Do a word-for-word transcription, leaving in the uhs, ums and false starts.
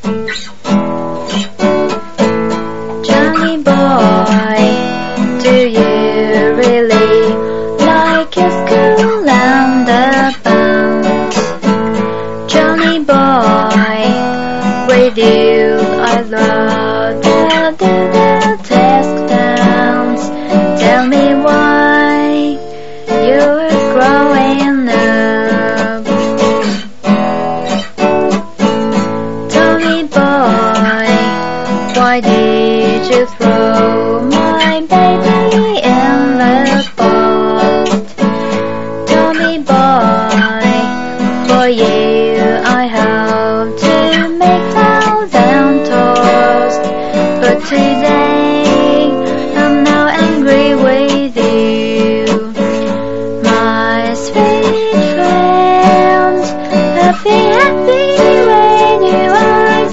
Johnny boy, do you really like your school and the band? Johnny boy, with you I love to do the task dance. Tell me why you're growing up. Tommy boy, why did you throw my baby in the pot? Tommy boy, for you I have to make thousand toast, but today